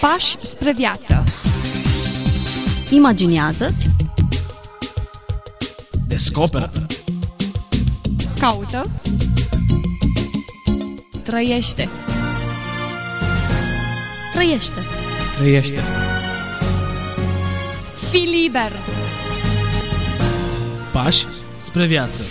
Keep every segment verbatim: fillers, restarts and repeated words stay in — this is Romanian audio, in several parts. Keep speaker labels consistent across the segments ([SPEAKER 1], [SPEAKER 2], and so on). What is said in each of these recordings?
[SPEAKER 1] Pași spre viață.
[SPEAKER 2] Imaginează-ți.
[SPEAKER 3] Descoperă.
[SPEAKER 1] Caută. Trăiește.
[SPEAKER 2] Trăiește.
[SPEAKER 3] Trăiește.
[SPEAKER 1] Fii liber.
[SPEAKER 3] Pași spre viață.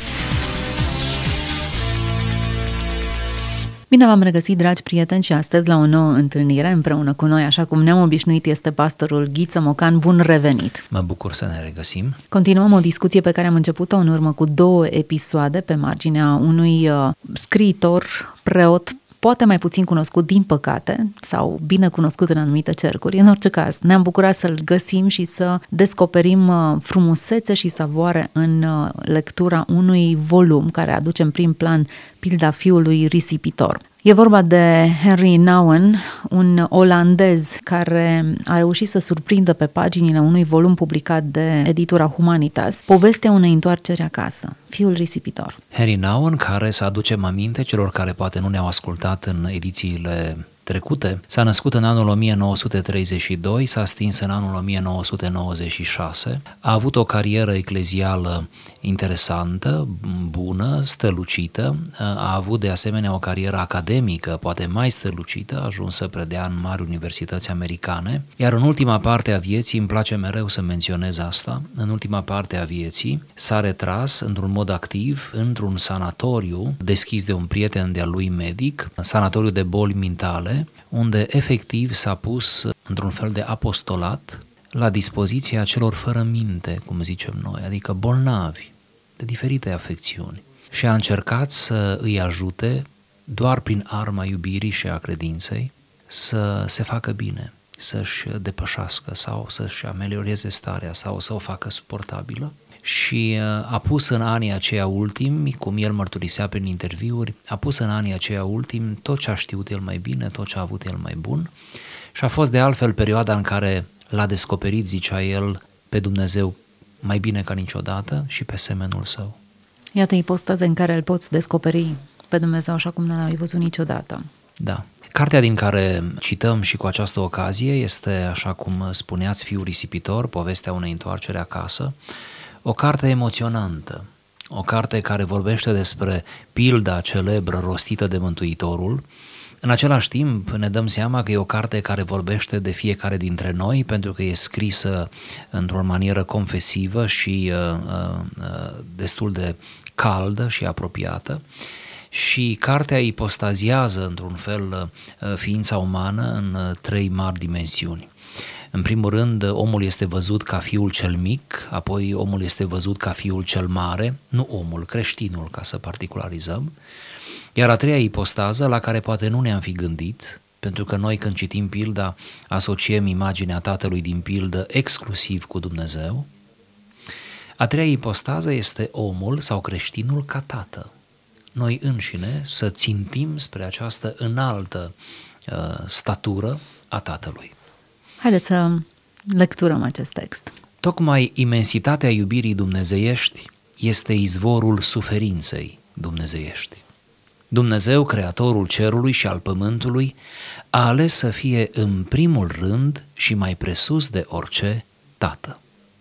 [SPEAKER 2] Bine v-am regăsit, dragi prieteni, și astăzi la o nouă întâlnire. Împreună cu noi, așa cum ne-am obișnuit, este pastorul Ghiță Mocan. Bun revenit!
[SPEAKER 4] Mă bucur să ne regăsim.
[SPEAKER 2] Continuăm o discuție pe care am început-o în urmă cu două episoade pe marginea unui uh, scriitor, preot, poate mai puțin cunoscut, din păcate, sau bine cunoscut în anumite cercuri. În orice caz, ne-am bucurat să-l găsim și să descoperim frumusețe și savoare în lectura unui volum care aduce în prim plan pilda fiului risipitor. E vorba de Henri Nouwen, un olandez care a reușit să surprindă pe paginile unui volum publicat de editura Humanitas povestea unei întoarceri acasă, fiul risipitor.
[SPEAKER 4] Henri Nouwen, care, să aducem aminte celor care poate nu ne-au ascultat în edițiile trecute, s-a născut în anul o mie nouă sute treizeci și doi, s-a stins în anul o mie nouă sute nouăzeci și șase, a avut o carieră eclezială interesantă, bună, strălucită, a avut de asemenea o carieră academică, poate mai strălucită, a ajuns să predea în mari universități americane, iar în ultima parte a vieții, îmi place mereu să menționez asta, în ultima parte a vieții s-a retras într-un mod activ într-un sanatoriu deschis de un prieten de-al lui medic, sanatoriu de boli mentale, unde efectiv s-a pus într-un fel de apostolat la dispoziția celor fără minte, cum zicem noi, adică bolnavi de diferite afecțiuni, și a încercat să îi ajute doar prin arma iubirii și a credinței să se facă bine, să-și depășească sau să-și amelioreze starea sau să o facă suportabilă. Și a pus în anii aceia ultimi, cum el mărturisea prin interviuri, a pus în anii aceia ultimi tot ce a știut el mai bine, tot ce a avut el mai bun, și a fost de altfel perioada în care l-a descoperit, zicea el, pe Dumnezeu mai bine ca niciodată și pe semenul său.
[SPEAKER 2] Iată ipostaze în care îl poți descoperi pe Dumnezeu așa cum nu l-ai văzut niciodată.
[SPEAKER 4] Da. Cartea din care cităm și cu această ocazie este, așa cum spuneați, Fiul risipitor, povestea unei întoarceri acasă, o carte emoționantă, o carte care vorbește despre pilda celebră rostită de Mântuitorul. În același timp ne dăm seama că e o carte care vorbește de fiecare dintre noi, pentru că e scrisă într-o manieră confesivă și uh, uh, destul de caldă și apropiată. Și cartea ipostaziază într-un fel uh, ființa umană în uh, trei mari dimensiuni. În primul rând, omul este văzut ca fiul cel mic, apoi omul este văzut ca fiul cel mare, nu omul, creștinul, ca să particularizăm, iar a treia ipostază, la care poate nu ne-am fi gândit, pentru că noi când citim pilda asociem imaginea tatălui din pildă exclusiv cu Dumnezeu, a treia ipostază este omul sau creștinul ca tată. Noi înșine să țintim spre această înaltă uh, statură a tatălui.
[SPEAKER 2] Haideți să lecturăm acest text.
[SPEAKER 4] Tocmai imensitatea iubirii dumnezeiești este izvorul suferinței dumnezeiești. Dumnezeu, creatorul cerului și al pământului, a ales să fie în primul rând și mai presus de orice tată.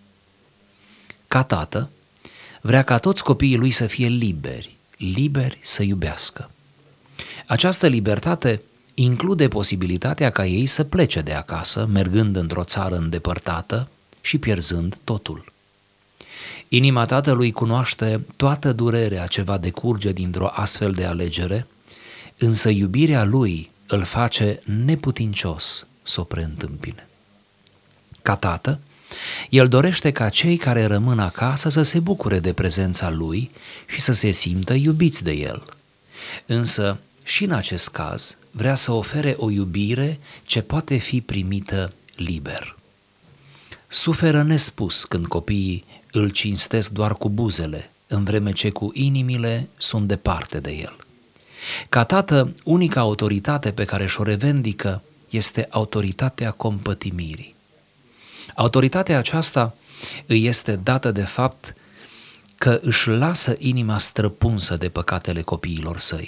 [SPEAKER 4] Ca tată, vrea ca toți copiii lui să fie liberi, liberi să iubească. Această libertate include posibilitatea ca ei să plece de acasă, mergând într-o țară îndepărtată și pierzând totul. Inima tatălui cunoaște toată durerea ce va decurge dintr-o astfel de alegere, însă iubirea lui îl face neputincios să o preîntâmpine. Ca tată, el dorește ca cei care rămân acasă să se bucure de prezența lui și să se simtă iubiți de el. Însă, și în acest caz, vrea să ofere o iubire ce poate fi primită liber. Suferă nespus când copiii îl cinstesc doar cu buzele, în vreme ce cu inimile sunt departe de el. Ca tată, unica autoritate pe care și-o revendică este autoritatea compătimirii. Autoritatea aceasta îi este dată de fapt că își lasă inima străpunsă de păcatele copiilor săi.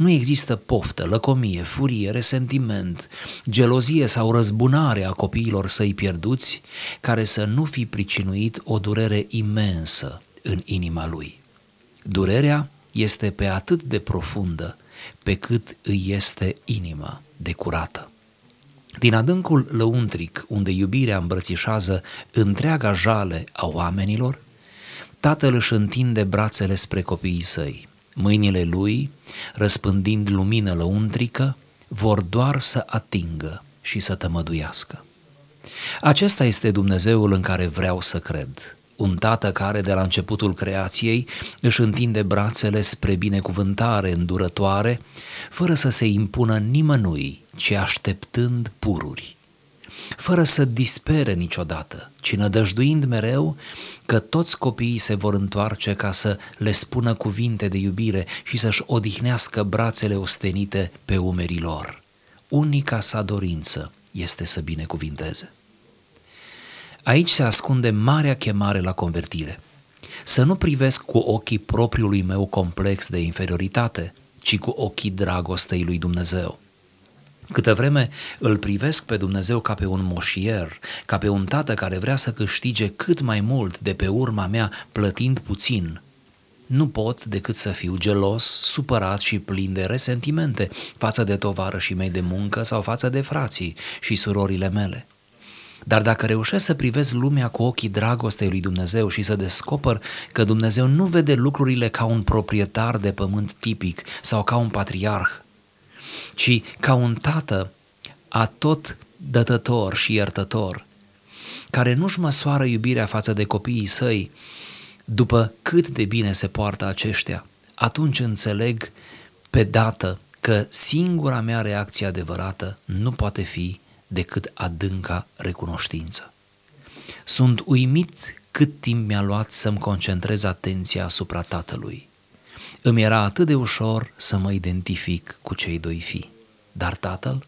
[SPEAKER 4] Nu există poftă, lăcomie, furie, resentiment, gelozie sau răzbunare a copiilor săi pierduți care să nu fi pricinuit o durere imensă în inima lui. Durerea este pe atât de profundă pe cât îi este inima de curată. Din adâncul lăuntric, unde iubirea îmbrățișează întreaga jale a oamenilor, Tatăl își întinde brațele spre copiii săi. Mâinile lui, răspândind lumină lăuntrică, vor doar să atingă și să tămăduiască. Acesta este Dumnezeul în care vreau să cred. Un tată care de la începutul creației își întinde brațele spre binecuvântare îndurătoare, fără să se impună nimănui, ci așteptând pururi, fără să dispere niciodată, ci nădăjduind mereu că toți copiii se vor întoarce ca să le spună cuvinte de iubire și să-și odihnească brațele ostenite pe umerii lor. Unica sa dorință este să binecuvinteze. Aici se ascunde marea chemare la convertire. Să nu privesc cu ochii propriului meu complex de inferioritate, ci cu ochii dragostei lui Dumnezeu. Câtă vreme îl privesc pe Dumnezeu ca pe un moșier, ca pe un tată care vrea să câștige cât mai mult de pe urma mea plătind puțin, nu pot decât să fiu gelos, supărat și plin de resentimente față de tovarășii mei de muncă sau față de frații și surorile mele. Dar dacă reușesc să privesc lumea cu ochii dragostei lui Dumnezeu și să descoper că Dumnezeu nu vede lucrurile ca un proprietar de pământ tipic sau ca un patriarh, ci ca un tată atot dătător și iertător, care nu-și măsoară iubirea față de copiii săi după cât de bine se poartă aceștia, atunci înțeleg pe dată că singura mea reacție adevărată nu poate fi decât adânca recunoștință. Sunt uimit cât timp mi-a luat să-mi concentrez atenția asupra tatălui. Îmi era atât de ușor să mă identific cu cei doi fii. Dar tatăl?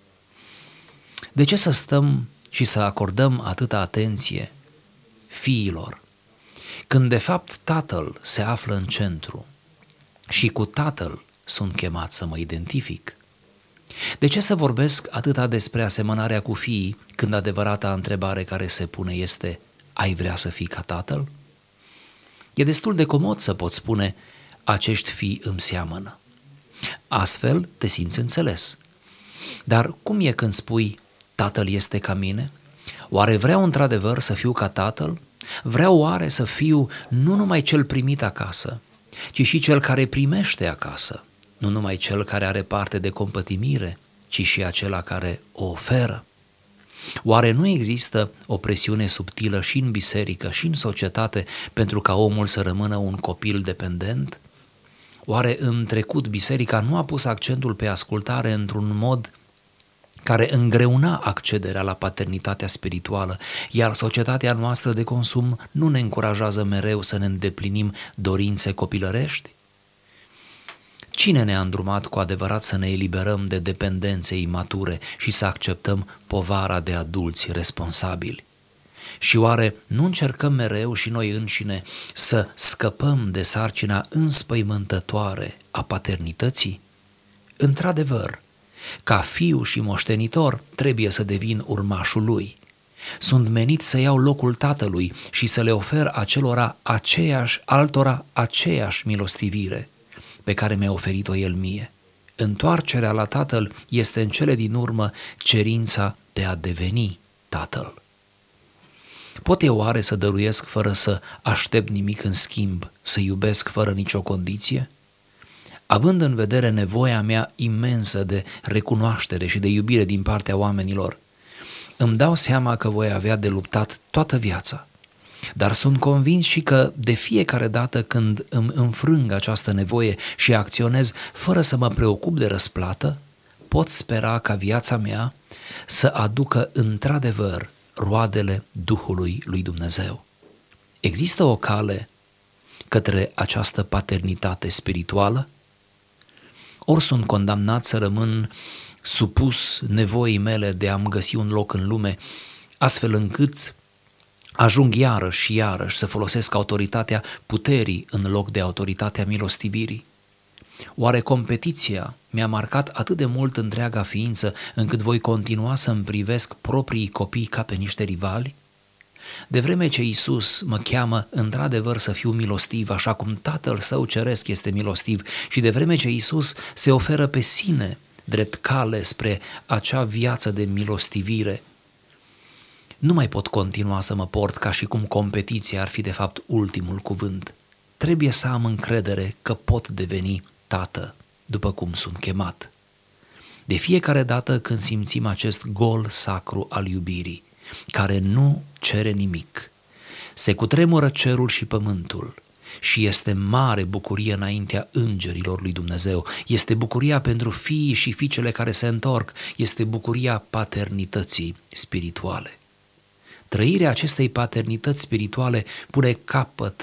[SPEAKER 4] De ce să stăm și să acordăm atâta atenție fiilor, când de fapt tatăl se află în centru și cu tatăl sunt chemat să mă identific? De ce să vorbesc atâta despre asemănarea cu fiii, când adevărata întrebare care se pune este: ai vrea să fii ca tatăl? E destul de comod să poți spune: acești fii îmi seamănă. Astfel te simți înțeles. Dar cum e când spui: tatăl este ca mine? Oare vreau într-adevăr să fiu ca tatăl? Vreau oare să fiu nu numai cel primit acasă, ci și cel care primește acasă? Nu numai cel care are parte de compătimire, ci și acela care o oferă? Oare nu există o presiune subtilă și în biserică și în societate pentru ca omul să rămână un copil dependent? Oare în trecut biserica nu a pus accentul pe ascultare într-un mod care îngreuna accederea la paternitatea spirituală, iar societatea noastră de consum nu ne încurajează mereu să ne îndeplinim dorințe copilărești? Cine ne-a îndrumat cu adevărat să ne eliberăm de dependențe imature și să acceptăm povara de adulți responsabili? Și oare nu încercăm mereu și noi înșine să scăpăm de sarcina înspăimântătoare a paternității? Într-adevăr, ca fiu și moștenitor trebuie să devin urmașul lui. Sunt menit să iau locul tatălui și să le ofer acelora aceeași, altora aceeași milostivire pe care mi-a oferit-o el mie. Întoarcerea la tatăl este în cele din urmă cerința de a deveni tatăl. Pot eu oare să dăruiesc fără să aștept nimic în schimb, să iubesc fără nicio condiție? Având în vedere nevoia mea imensă de recunoaștere și de iubire din partea oamenilor, îmi dau seama că voi avea de luptat toată viața. Dar sunt convins și că de fiecare dată când îmi înfrâng această nevoie și acționez fără să mă preocup de răsplată, pot spera ca viața mea să aducă într-adevăr roadele Duhului lui Dumnezeu. Există o cale către această paternitate spirituală? Ori sunt condamnat să rămân supus nevoii mele de a-mi găsi un loc în lume, astfel încât ajung iarăși și iarăși să folosesc autoritatea puterii în loc de autoritatea milostivirii. Oare competiția mi-a marcat atât de mult întreaga ființă încât voi continua să-mi privesc proprii copii ca pe niște rivali? De vreme ce Iisus mă cheamă într-adevăr să fiu milostiv, așa cum Tatăl Său Ceresc este milostiv, și de vreme ce Iisus se oferă pe sine drept cale spre acea viață de milostivire, nu mai pot continua să mă port ca și cum competiția ar fi de fapt ultimul cuvânt. Trebuie să am încredere că pot deveni tată, după cum sunt chemat. De fiecare dată când simțim acest gol sacru al iubirii, care nu cere nimic, se cutremură cerul și pământul și este mare bucurie înaintea îngerilor lui Dumnezeu, este bucuria pentru fiii și fiicele care se întorc, este bucuria paternității spirituale. Trăirea acestei paternități spirituale pune capăt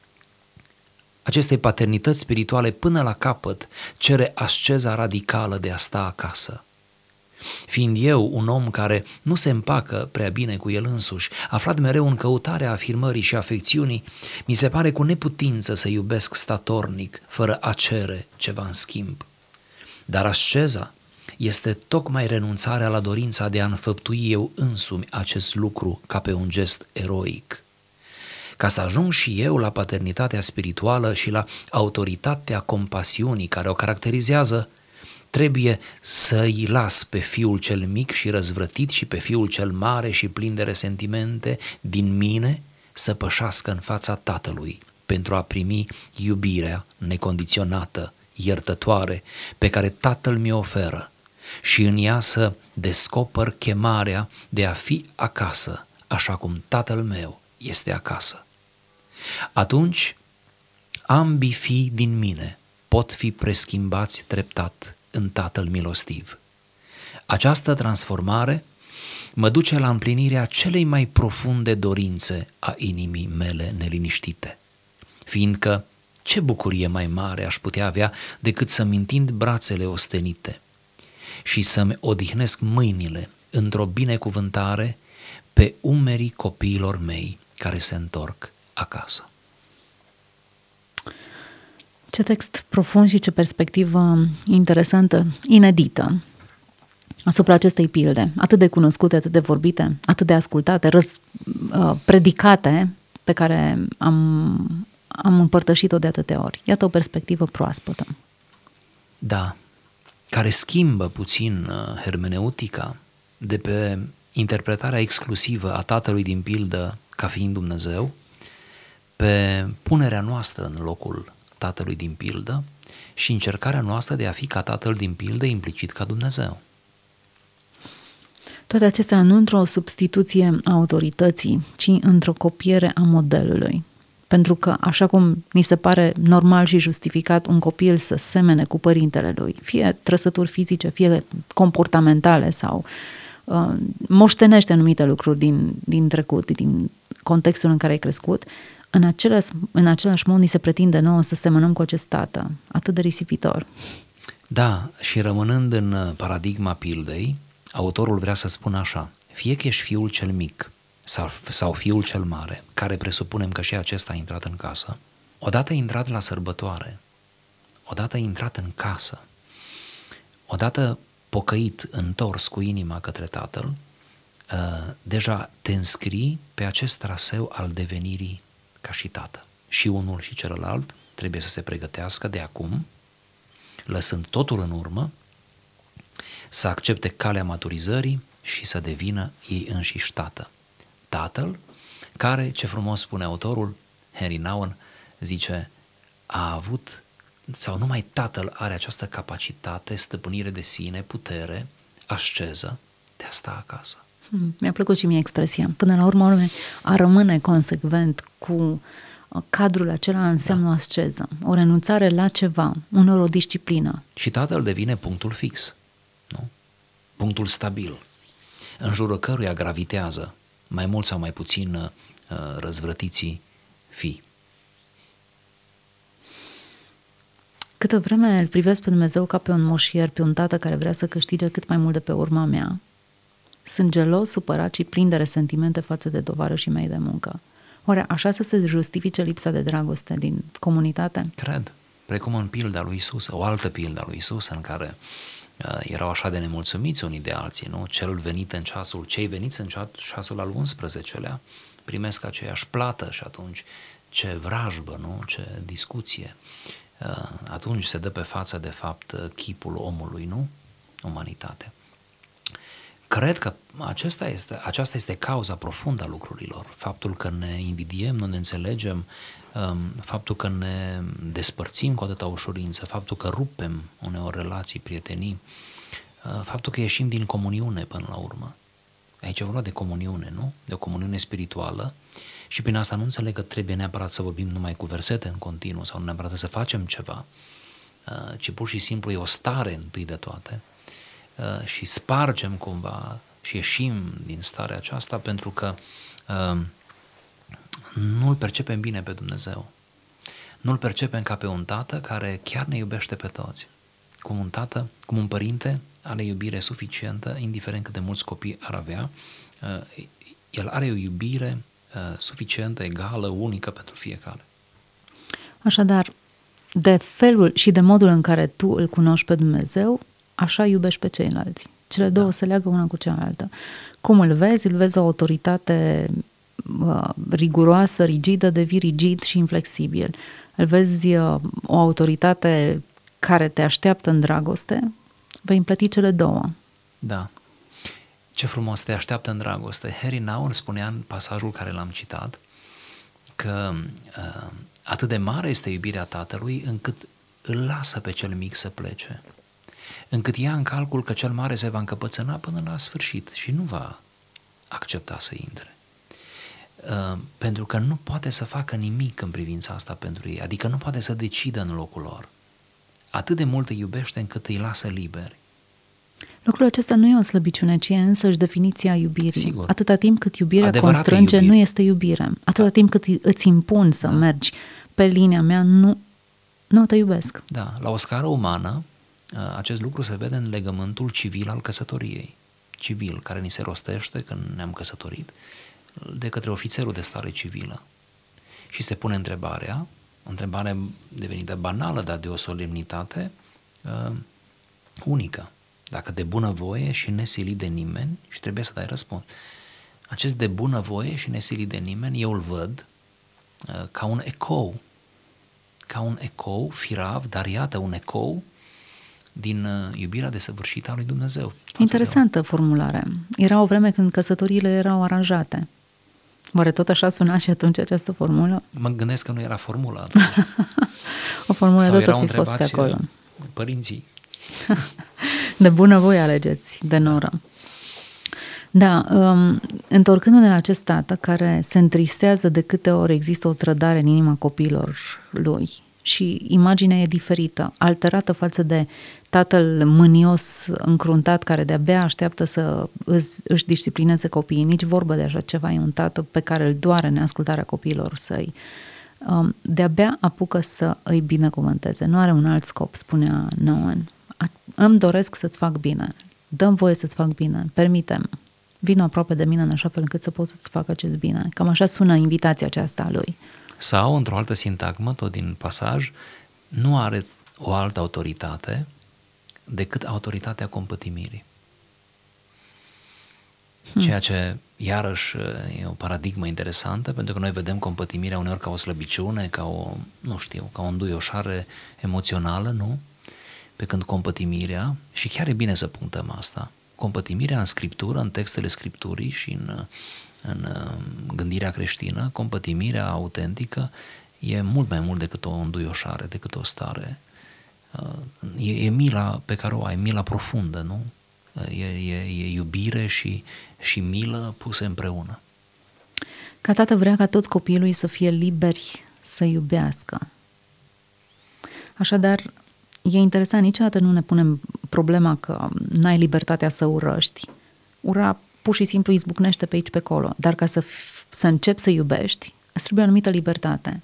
[SPEAKER 4] Acestei paternități spirituale până la capăt cere asceza radicală de a sta acasă. Fiind eu un om care nu se împacă prea bine cu el însuși, aflat mereu în căutarea afirmării și afecțiunii, mi se pare cu neputință să iubesc statornic, fără a cere ceva în schimb. Dar asceza este tocmai renunțarea la dorința de a înfăptui eu însumi acest lucru ca pe un gest eroic. Ca să ajung și eu la paternitatea spirituală și la autoritatea compasiunii care o caracterizează, trebuie să-i las pe fiul cel mic și răzvrătit și pe fiul cel mare și plin de resentimente din mine să pășească în fața Tatălui pentru a primi iubirea necondiționată, iertătoare, pe care Tatăl mi-o oferă și în ea să descoper chemarea de a fi acasă, așa cum Tatăl meu este acasă. Atunci, ambii fii din mine pot fi preschimbați treptat în Tatăl milostiv. Această transformare mă duce la împlinirea celei mai profunde dorințe a inimii mele neliniștite, fiindcă ce bucurie mai mare aș putea avea decât să-mi întind brațele ostenite și să-mi odihnesc mâinile într-o binecuvântare pe umerii copiilor mei care se întorc acasă.
[SPEAKER 2] Ce text profund și ce perspectivă interesantă, inedită, asupra acestei pilde, atât de cunoscute, atât de vorbite, atât de ascultate, răz, uh, predicate, pe care am, am împărtășit-o de atâtea ori. Iată o perspectivă proaspătă.
[SPEAKER 4] Da, care schimbă puțin uh, hermeneutica de pe interpretarea exclusivă a Tatălui din pildă ca fiind Dumnezeu, pe punerea noastră în locul Tatălui din pildă și încercarea noastră de a fi ca Tatăl din pildă implicit ca Dumnezeu.
[SPEAKER 2] Toate acestea nu într-o substituție a autorității, ci într-o copiere a modelului. Pentru că, așa cum ni se pare normal și justificat un copil să semene cu părintele lui, fie trăsături fizice, fie comportamentale sau uh, moștenește anumite lucruri din, din trecut, din contextul în care ai crescut, în același, în același mod ni se pretinde nouă să semănăm cu acest tată, atât de risipitor.
[SPEAKER 4] Da, și rămânând în paradigma pildei, autorul vrea să spună așa: fie că ești fiul cel mic sau, sau fiul cel mare, care presupunem că și acesta a intrat în casă, odată intrat la sărbătoare, odată intrat în casă, odată pocăit, întors cu inima către Tatăl, deja te înscrii pe acest traseu al devenirii ca și tată. Și unul și celălalt trebuie să se pregătească de acum, lăsând totul în urmă, să accepte calea maturizării și să devină ei înșiși tată. Tatăl care, ce frumos spune autorul, Henry Nouwen, zice, a avut, sau numai tatăl are această capacitate, stăpânire de sine, putere, asceză de a sta acasă.
[SPEAKER 2] Hmm, mi-a plăcut și mie expresia. Până la urmă, a rămâne consecvent cu cadrul acela înseamnă da. o asceză, o renunțare la ceva, unor o disciplină.
[SPEAKER 4] Și tatăl devine punctul fix, nu? Punctul stabil, în jurul căruia gravitează mai mult sau mai puțin uh, răzvrătiții fii.
[SPEAKER 2] Câtă vreme îl privesc pe Dumnezeu ca pe un moșier, pe un tată care vrea să câștige cât mai mult de pe urma mea, sunt gelos, supărat și plin de resentimente față de tovarășii mei de muncă. Oare așa să se justifice lipsa de dragoste din comunitate?
[SPEAKER 4] Cred. precum în pilda lui Isus, o altă pildă a lui Isus în care uh, erau așa de nemulțumiți unii de alții, nu? Cel venit în ceasul, cei veniți în ceasul al unsprezecelea primesc aceeași plată și atunci ce vrajbă, nu? Ce discuție. Uh, atunci se dă pe față de fapt chipul omului, nu? Umanitatea. Cred că acesta este, aceasta este cauza profundă a lucrurilor. Faptul că ne invidiem, nu ne înțelegem, faptul că ne despărțim cu atâta ușurință, faptul că rupem uneori relații, prietenii, faptul că ieșim din comuniune până la urmă. Aici e vorba de comuniune, nu? De o comuniune spirituală și prin asta nu înțeleg că trebuie neapărat să vorbim numai cu versete în continuu sau nu neapărat să facem ceva, ci pur și simplu e o stare întâi de toate și spargem cumva și ieșim din starea aceasta pentru că nu-L percepem bine pe Dumnezeu. Nu-L percepem ca pe un tată care chiar ne iubește pe toți. Cum un tată, cum un părinte are iubire suficientă, indiferent cât de mulți copii ar avea, el are o iubire suficientă, egală, unică pentru fiecare.
[SPEAKER 2] Așadar, de felul și de modul în care tu îl cunoști pe Dumnezeu, așa iubești pe ceilalți. Cele două da. se leagă una cu cealaltă. Cum îl vezi? Îl vezi o autoritate uh, riguroasă, rigidă, devii rigid și inflexibil. Îl vezi uh, o autoritate care te așteaptă în dragoste, vei împleti cele două.
[SPEAKER 4] Da. Ce frumos, te așteaptă în dragoste. Harry Nouwen spunea în pasajul care l-am citat că uh, atât de mare este iubirea tatălui încât îl lasă pe cel mic să plece, încât ia în calcul că cel mare se va încăpățâna până la sfârșit și nu va accepta să intre. Uh, pentru că nu poate să facă nimic în privința asta pentru ei, adică nu poate să decidă în locul lor. Atât de mult îi iubește încât îi lasă liberi.
[SPEAKER 2] Lucrul acesta nu e o slăbiciune, ci e însăși definiția iubirii.
[SPEAKER 4] Sigur.
[SPEAKER 2] Atâta timp cât iubirea
[SPEAKER 4] Adevărată
[SPEAKER 2] constrânge,
[SPEAKER 4] iubire.
[SPEAKER 2] Nu este iubire. Atâta da. timp cât îți impun să da. mergi pe linia mea, nu, nu te iubesc.
[SPEAKER 4] Da, la o scară umană, acest lucru se vede în legământul civil al căsătoriei. Civil, care ni se rostește când ne-am căsătorit, de către ofițerul de stare civilă. Și se pune întrebarea, o întrebare devenită banală, dar de o solemnitate uh, unică. Dacă de bunăvoie și nesilit de nimeni, și trebuie să dai răspuns. Acest de bunăvoie și nesilit de nimeni, eu îl văd uh, ca un ecou, ca un ecou firav, dar iată un ecou din uh, iubirea desăvârșită a lui Dumnezeu.
[SPEAKER 2] Interesantă formulare. Era o vreme când căsătoriile erau aranjate. Oare tot așa suna și atunci această formulă?
[SPEAKER 4] Mă gândesc că nu era formulă atunci.
[SPEAKER 2] O formulă
[SPEAKER 4] sau
[SPEAKER 2] tot fi fost pe acolo.
[SPEAKER 4] Părinții.
[SPEAKER 2] De bunăvoie alegeți, de noră. Da, um, întorcându-ne la acest tată care se întristează de câte ori există o trădare în inima copiilor lui și imaginea e diferită, alterată față de tatăl mânios, încruntat, care de-abia așteaptă să își, își disciplineze copiii. Nici vorbă de așa ceva, e un tată pe care îl doare neascultarea copiilor săi. Um, de-abia apucă să îi binecuvânteze. Nu are un alt scop, spunea Nouwen. Îmi doresc să-ți fac bine, dă-mi voie să-ți fac bine, permite-mi, vină aproape de mine în așa fel încât să pot să-ți fac acest bine. Cam așa sună invitația aceasta a lui.
[SPEAKER 4] Sau, într-o altă sintagmă, tot din pasaj, nu are o altă autoritate decât autoritatea compătimirii. Hmm. Ceea ce, iarăși, e o paradigmă interesantă, pentru că noi vedem compătimirea uneori ca o slăbiciune, ca o, nu știu, ca o înduioșare emoțională, nu? Pe când compătimirea, și chiar e bine să punctăm asta, compătimirea în Scriptură, în textele Scripturii și în, în gândirea creștină, compătimirea autentică e mult mai mult decât o înduioșare, decât o stare. E, e mila pe care o ai, mila profundă, nu? E, e, e iubire și, și milă puse împreună.
[SPEAKER 2] Ca tată vrea ca toți copiii lui să fie liberi să iubească. Așadar, e interesant, niciodată nu ne punem problema că n-ai libertatea să urăști. Ura pur și simplu izbucnește pe aici, pe acolo. Dar ca să, f- să începi să iubești, îți trebuie o anumită libertate.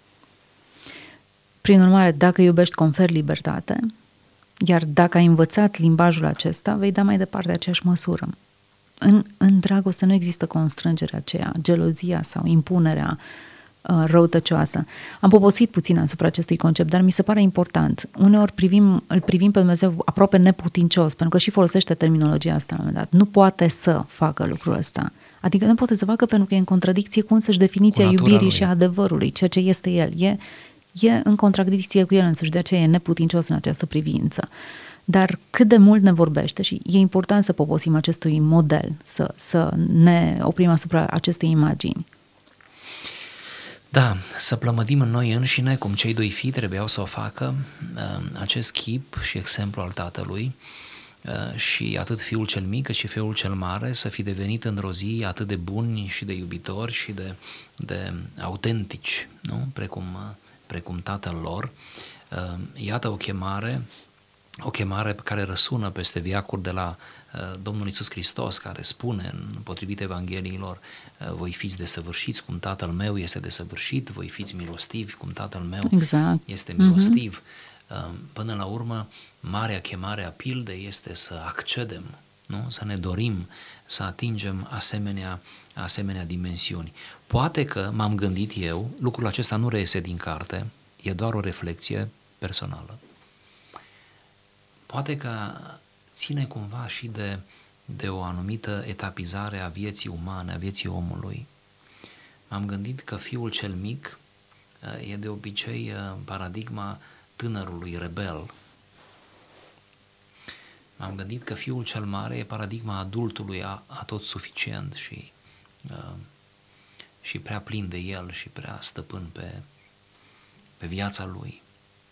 [SPEAKER 2] Prin urmare, dacă iubești, conferi libertate, iar dacă ai învățat limbajul acesta, vei da mai departe aceeași măsură. În, în dragoste nu există constrângerea aceea, gelozia sau impunerea răutăcioasă. Am poposit puțin asupra acestui concept, dar mi se pare important. Uneori privim, îl privim pe Dumnezeu aproape neputincios, pentru că și folosește terminologia asta la un moment dat. Nu poate să facă lucrul ăsta. Adică nu poate să facă pentru că e în contradicție cu însăși definiția iubirii lui și a adevărului, ceea ce este El. E, e în contradicție cu El însuși, de aceea e neputincios în această privință. Dar cât de mult ne vorbește și e important să poposim acestui model, să, să ne oprim asupra acestei imagini.
[SPEAKER 4] Da, să plămădim în noi înșine, cum cei doi fii trebuiau să o facă, acest chip și exemplu al Tatălui, și atât fiul cel mic cât și fiul cel mare să fi devenit într-o zi atât de buni și de iubitori și de, de autentici, nu? Precum, precum Tatăl lor. Iată o chemare, o chemare pe care răsună peste veacuri de la Domnul Iisus Hristos, care spune, potrivit Evangheliilor, voi fiți desăvârșiți cum Tatăl meu este desăvârșit, voi fiți milostivi cum Tatăl meu
[SPEAKER 2] exact.
[SPEAKER 4] este milostiv. Mm-hmm. Până la urmă, marea chemare a pildei este să accedem, nu? Să ne dorim să atingem asemenea, asemenea dimensiuni. Poate că m-am gândit eu, lucrul acesta nu reiese din carte, e doar o reflexie personală. Poate că ține cumva și de, de o anumită etapizare a vieții umane, a vieții omului. M-am gândit că fiul cel mic e de obicei paradigma tânărului rebel. M-am gândit că fiul cel mare e paradigma adultului atot suficient și, și prea plin de el și prea stăpân pe, pe viața lui.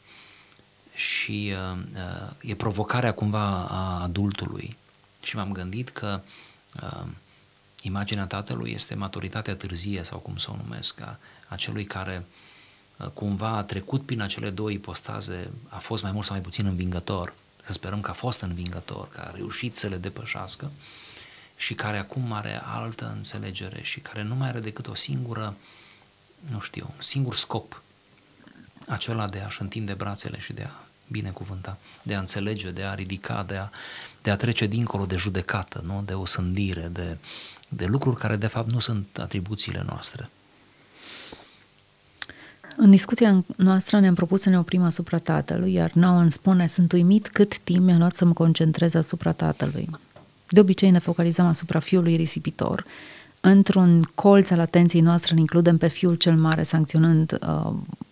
[SPEAKER 4] Și uh, e provocarea cumva a adultului. Și m-am gândit că uh, imaginea tatălui este maturitatea târzie, sau cum să o numesc, a, a celui care uh, cumva a trecut prin acele două ipostaze, a fost mai mult sau mai puțin învingător, să sperăm că a fost învingător, că a reușit să le depășească și care acum are altă înțelegere și care nu mai are decât o singură, nu știu, un singur scop, acela de a-și întinde brațele și de a binecuvânta, de a înțelege, de a ridica, de a, de a trece dincolo de judecată, nu? De o sândire, de, de lucruri care de fapt nu sunt atribuțiile noastre.
[SPEAKER 2] În discuția noastră ne-am propus să ne oprim asupra Tatălui, iar nouă îmi spune, sunt uimit cât timp mi-a luat să mă concentrez asupra Tatălui. De obicei ne focalizăm asupra Fiului risipitor. Într-un colț al atenției noastre îl includem pe Fiul cel mare, sancționând uh,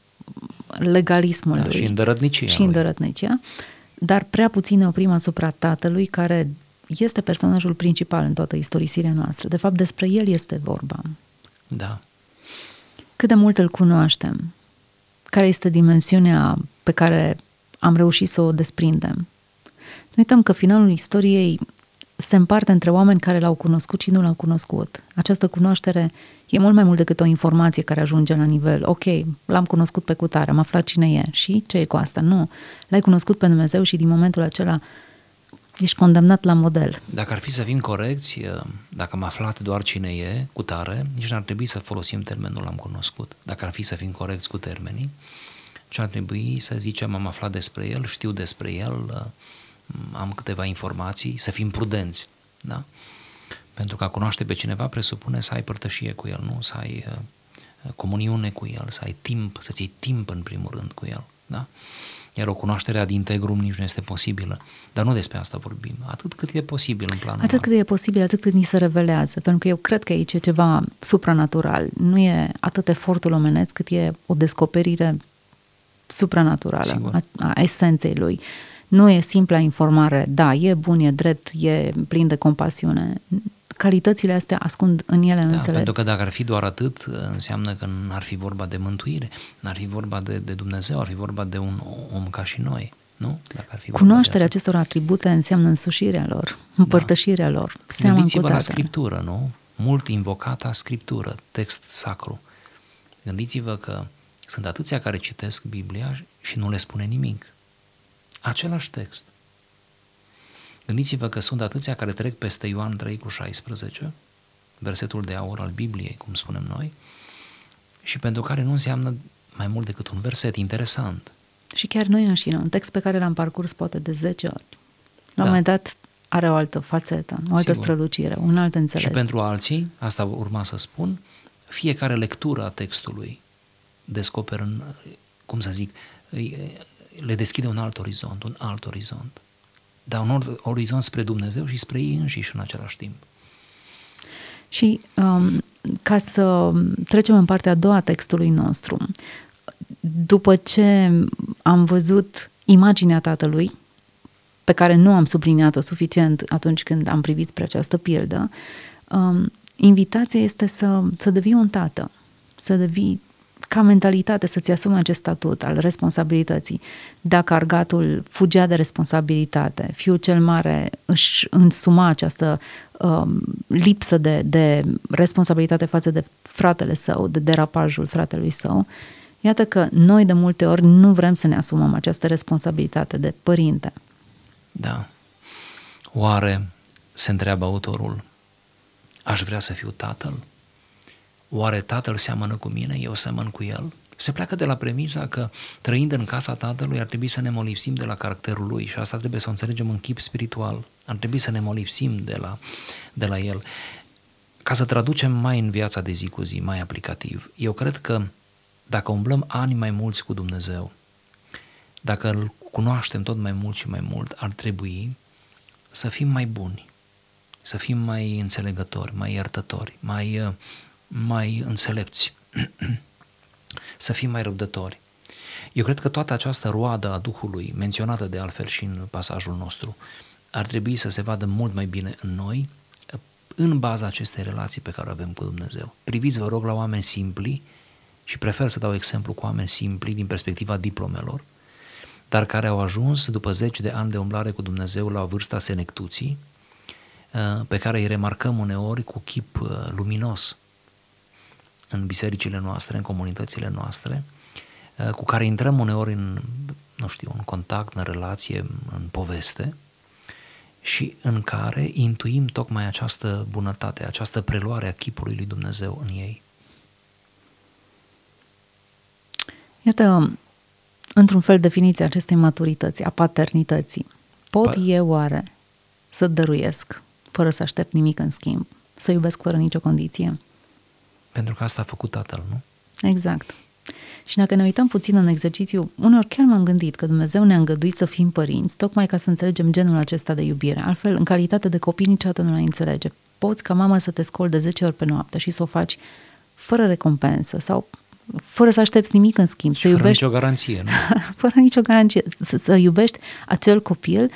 [SPEAKER 2] legalismul
[SPEAKER 4] da,
[SPEAKER 2] lui
[SPEAKER 4] și îndărătnicia
[SPEAKER 2] și îndărătnicia, dar prea puțin ne oprim asupra Tatălui, care este personajul principal în toată istorisirea noastră. De fapt, despre el este vorba.
[SPEAKER 4] Da.
[SPEAKER 2] Cât de mult îl cunoaștem? Care este dimensiunea pe care am reușit să o desprindem? Nu uităm că finalul istoriei se împarte între oameni care l-au cunoscut și nu l-au cunoscut. Această cunoaștere e mult mai mult decât o informație care ajunge la nivel, ok, l-am cunoscut pe cutare, am aflat cine e și ce e cu asta? Nu, l-ai cunoscut pe Dumnezeu și din momentul acela ești condamnat la model.
[SPEAKER 4] Dacă ar fi să fim corecți, dacă am aflat doar cine e cutare, nici n-ar trebui să folosim termenul l-am cunoscut. Dacă ar fi să fim corecți cu termenii, ce ar trebui să zicem am aflat despre el, știu despre el, am câteva informații, să fim prudenți, da? Pentru că a cunoaște pe cineva presupune să ai părtășie cu el, nu? Să ai uh, comuniune cu el, să ai timp, să-ți iei timp în primul rând cu el, da? Iar o cunoaștere ad integrum nici nu este posibilă. Dar nu despre asta vorbim. Atât cât e posibil în planul
[SPEAKER 2] Atât cât e posibil, atât cât ni se revelează. Pentru că eu cred că aici e ceva supranatural. Nu e atât efortul omenesc cât e o descoperire supranaturală a, a esenței lui. Nu e simpla informare, da, e bun, e drept, e plin de compasiune. Calitățile astea ascund în ele
[SPEAKER 4] da,
[SPEAKER 2] însele.
[SPEAKER 4] Pentru că dacă ar fi doar atât, înseamnă că n-ar fi vorba de mântuire, n-ar fi vorba de, de Dumnezeu, ar fi vorba de un om ca și noi, nu? Dacă ar fi
[SPEAKER 2] Cunoașterea acestor atribute înseamnă însușirea lor, împărtășirea da. lor.
[SPEAKER 4] Gândiți-vă la Scriptură, nu? Mult invocata Scriptură, text sacru. Gândiți-vă că sunt atâția care citesc Biblia și nu le spune nimic. Același text. Gândiți-vă că sunt atâția care trec peste Ioan trei cu șaisprezece, versetul de aur al Bibliei, cum spunem noi, și pentru care nu înseamnă mai mult decât un verset interesant.
[SPEAKER 2] Și chiar noi înșine, un text pe care l-am parcurs poate de zece ori. La
[SPEAKER 4] da.
[SPEAKER 2] un moment dat are o altă fațetă, o altă Sigur. strălucire, un alt înțeles.
[SPEAKER 4] Și pentru alții, asta urma să spun, fiecare lectură a textului descoperă, cum să zic, le deschide un alt orizont, un alt orizont. Dar un orizont spre Dumnezeu și spre ei înșiși în același timp.
[SPEAKER 2] Și um, ca să trecem în partea a doua a textului nostru, după ce am văzut imaginea Tatălui, pe care nu am subliniat-o suficient atunci când am privit spre această pildă, um, invitația este să, să devii un tată, să devii ca mentalitate, să-ți asumi acest statut al responsabilității. Dacă argatul fugea de responsabilitate, fiul cel mare își însuma această um, lipsă de, de responsabilitate față de fratele său, de derapajul fratelui său, iată că noi de multe ori nu vrem să ne asumăm această responsabilitate de părinte.
[SPEAKER 4] Da. Oare, se întreabă autorul, aș vrea să fiu tatăl? Oare tatăl seamănă cu mine, eu semăn cu el? Se pleacă de la premisa că trăind în casa tatălui ar trebui să ne molipsim de la caracterul lui și asta trebuie să o înțelegem în chip spiritual. Ar trebui să ne molipsim de la, de la el. Ca să traducem mai în viața de zi cu zi, mai aplicativ, eu cred că dacă umblăm ani mai mulți cu Dumnezeu, dacă îl cunoaștem tot mai mult și mai mult, ar trebui să fim mai buni, să fim mai înțelegători, mai iertători, mai, mai înțelepți, să fim mai răbdători. Eu cred că toată această roadă a Duhului, menționată de altfel și în pasajul nostru, ar trebui să se vadă mult mai bine în noi, în baza acestei relații pe care o avem cu Dumnezeu. Priviți, vă rog, la oameni simpli, și prefer să dau exemplu cu oameni simpli din perspectiva diplomelor, dar care au ajuns după zeci de ani de umblare cu Dumnezeu la vârsta senectuții, pe care îi remarcăm uneori cu chip luminos în bisericile noastre, în comunitățile noastre, cu care intrăm uneori în, nu știu, în contact, în relație, în poveste și în care intuim tocmai această bunătate, această preluare a chipului lui Dumnezeu în ei.
[SPEAKER 2] Iată, într-un fel, definiția acestei maturități, a paternității. Pot pa- eu oare să dăruiesc fără să aștept nimic în schimb, să iubesc fără nicio condiție?
[SPEAKER 4] Pentru că asta a făcut Tatăl, nu?
[SPEAKER 2] Exact. Și dacă ne uităm puțin în exercițiu, uneori chiar m-am gândit că Dumnezeu ne-a îngăduit să fim părinți, tocmai ca să înțelegem genul acesta de iubire. Altfel, în calitate de copii, niciodată nu l-ai înțelege. Poți ca mama să te scoli de zece ori pe noapte și să o faci fără recompensă sau fără să aștepți nimic în schimb.
[SPEAKER 4] Și
[SPEAKER 2] să
[SPEAKER 4] fără
[SPEAKER 2] iubești,
[SPEAKER 4] nicio garanție, nu?
[SPEAKER 2] fără nicio garanție. Să, să iubești acel copil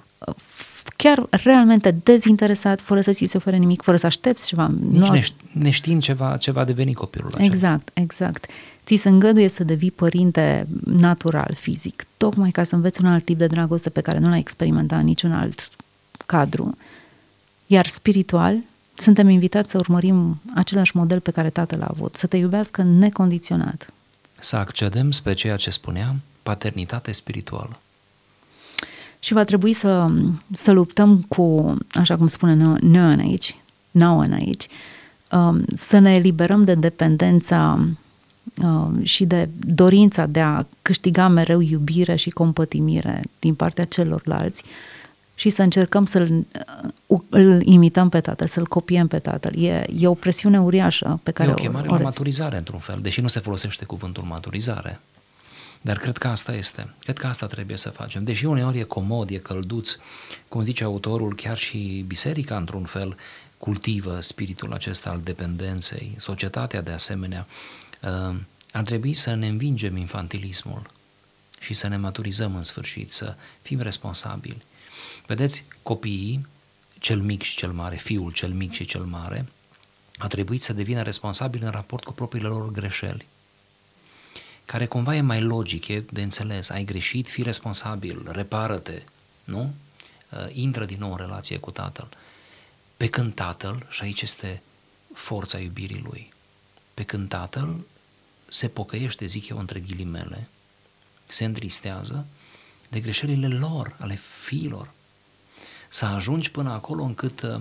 [SPEAKER 2] chiar realmente dezinteresat, fără să ți se ofere nimic, fără să aștepți ceva.
[SPEAKER 4] Nici
[SPEAKER 2] nu...
[SPEAKER 4] neștiind ceva, ce va deveni copilul acela.
[SPEAKER 2] Exact, exact. Ți se îngăduie să devii părinte natural, fizic, tocmai ca să înveți un alt tip de dragoste pe care nu l-ai experimentat în niciun alt cadru. Iar spiritual, suntem invitați să urmărim același model pe care Tatăl l-a avut, să te iubească necondiționat.
[SPEAKER 4] Să accedem spre ceea ce spuneam, paternitate spirituală.
[SPEAKER 2] Și va trebui să, să luptăm cu, așa cum spune Nouă aici, Nouă aici, să ne eliberăm de dependența și de dorința de a câștiga mereu iubire și compătimire din partea celorlalți și să încercăm să-l îl imităm pe Tatăl, să-l copiem pe Tatăl. E, e o presiune uriașă pe care
[SPEAKER 4] e o chemare
[SPEAKER 2] o,
[SPEAKER 4] la
[SPEAKER 2] o
[SPEAKER 4] maturizare, într-un fel, deși nu se folosește cuvântul maturizare. Dar cred că asta este. Cred că asta trebuie să facem. Deși uneori e comod, e călduț, cum zice autorul, chiar și biserica, într-un fel, cultivă spiritul acesta al dependenței. Societatea, de asemenea, ar trebui să ne învingem infantilismul și să ne maturizăm în sfârșit, să fim responsabili. Vedeți, copiii, cel mic și cel mare, fiul cel mic și cel mare, a trebuit să devină responsabil în raport cu propriile lor greșeli, care cumva e mai logic, e de înțeles, ai greșit, fii responsabil, repară-te, nu? Intră din nou în relație cu Tatăl. Pe când Tatăl, și aici este forța iubirii Lui, pe când Tatăl se pocăiește, zic eu între ghilimele, se întristează de greșelile lor, ale fiilor, să ajungi până acolo încât uh,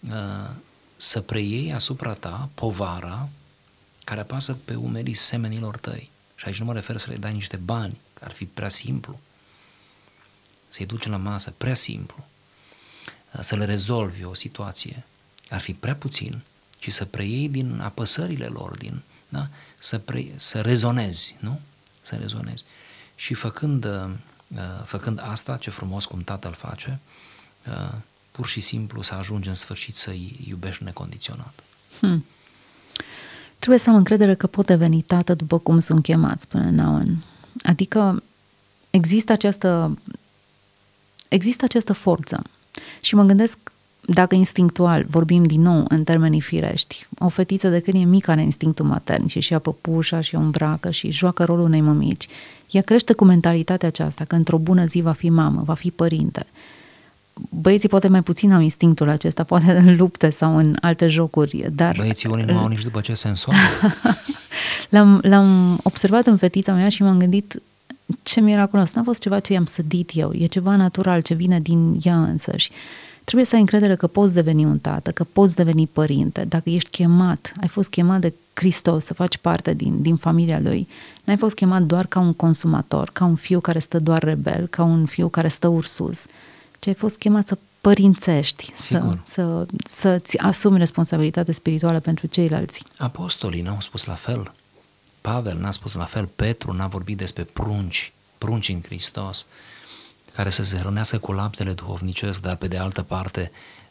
[SPEAKER 4] să preiei asupra ta povara care apasă pe umerii semenilor tăi. Și aici nu mă refer să le dai niște bani, că ar fi prea simplu, să-i duci la masă, prea simplu, să le rezolvi o situație, ar fi prea puțin, ci să preiei din apăsările lor, din da? Să, pre, să rezonezi, nu? Să rezonezi. Și făcând, uh, făcând asta, ce frumos cum Tatăl face, uh, pur și simplu să ajungi în sfârșit să-i iubești necondiționat.
[SPEAKER 2] Hmm. Trebuie să am încredere că pot deveni tată după cum sunt chemat, spune Nouwen. Adică există această, există această forță. Și mă gândesc, dacă instinctual vorbim din nou în termenii firești, o fetiță de când e mică are instinctul matern și își ia păpușa și o îmbracă și joacă rolul unei mămici, ea crește cu mentalitatea aceasta că într-o bună zi va fi mamă, va fi părinte. Băieții poate mai puțin au instinctul acesta, poate în lupte sau în alte jocuri, dar...
[SPEAKER 4] Băieții unii nu au nici după ce se însoară.
[SPEAKER 2] l-am, l-am observat în fetița mea și m-am gândit ce miraculos, n-a fost ceva ce i-am sădit eu, e ceva natural ce vine din ea însăși. Trebuie să ai încredere că poți deveni un tată, că poți deveni părinte, dacă ești chemat, ai fost chemat de Hristos să faci parte din, din familia Lui, n-ai fost chemat doar ca un consumator, ca un fiu care stă doar rebel, ca un fiu care stă ursus, ci ai fost chemat să părințești, să, să, să-ți asumi responsabilitate spirituală pentru ceilalți.
[SPEAKER 4] Apostolii n-au spus la fel, Pavel n-a spus la fel, Petru n-a vorbit despre prunci, prunci în Hristos, care să se hrănească cu laptele duhovnicesc, dar pe de altă parte,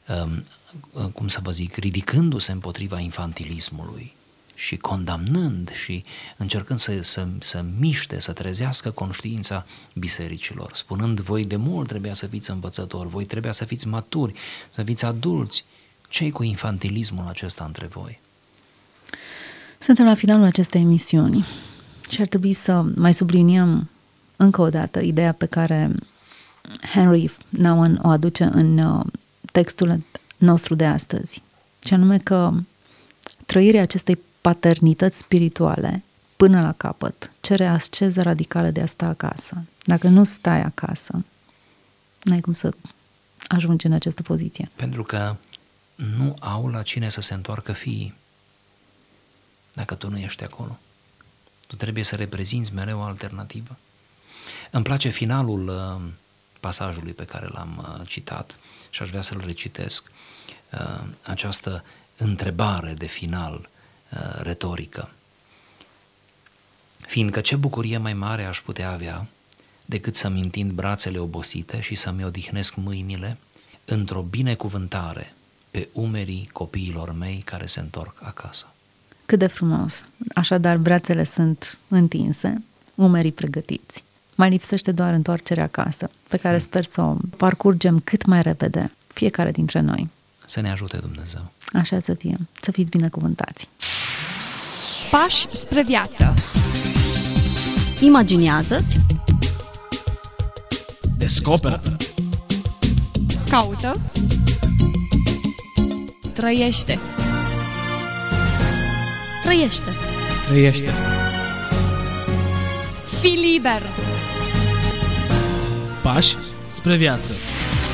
[SPEAKER 4] cum să vă zic, ridicându-se împotriva infantilismului și condamnând și încercând să, să, să miște, să trezească conștiința bisericilor, spunând, voi de mult trebuia să fiți învățători, voi trebuia să fiți maturi, să fiți adulți. Ce-i cu infantilismul acesta între voi?
[SPEAKER 2] Suntem la finalul acestei emisiuni și ar trebui să mai subliniem încă o dată ideea pe care Henry Nouwen o aduce în textul nostru de astăzi, ce anume că trăirea acestei paternități spirituale până la capăt cere asceză radicală de a sta acasă. Dacă nu stai acasă, n-ai cum să ajungi în această poziție.
[SPEAKER 4] Pentru că nu au la cine să se întoarcă fiii dacă tu nu ești acolo. Tu trebuie să reprezinți mereu o alternativă. Îmi place finalul uh, pasajului pe care l-am uh, citat și aș vrea să-l recitesc, uh, această întrebare de final uh, retorică. Fiindcă ce bucurie mai mare aș putea avea decât să-mi întind brațele obosite și să-mi odihnesc mâinile într-o binecuvântare pe umerii copiilor mei care se întorc acasă.
[SPEAKER 2] Cât de frumos! Așadar, brațele sunt întinse, umerii pregătiți. Mai lipsește doar întoarcerea acasă, pe care sper să o parcurgem cât mai repede, fiecare dintre noi.
[SPEAKER 4] Să ne ajute Dumnezeu!
[SPEAKER 2] Așa să fie, să fiți binecuvântați!
[SPEAKER 1] Pași spre viață.
[SPEAKER 5] Imaginează-ți,
[SPEAKER 3] Descoperă.
[SPEAKER 1] Caută. Trăiește.
[SPEAKER 5] trăiește.
[SPEAKER 3] Trăiește.
[SPEAKER 1] Fii liber.
[SPEAKER 3] Pași spre viață.